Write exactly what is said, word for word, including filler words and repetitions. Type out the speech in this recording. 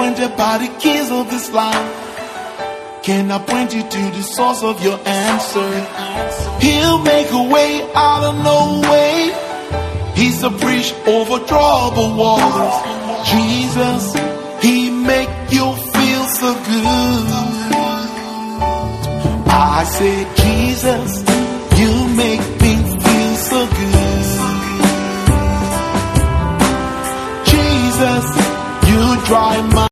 surrounded by the cares of this life, can I point you to the source of your answer? He'll make a way out of no way. He's a bridge over troubled waters. Jesus, he make you feel so good. I say, Jesus,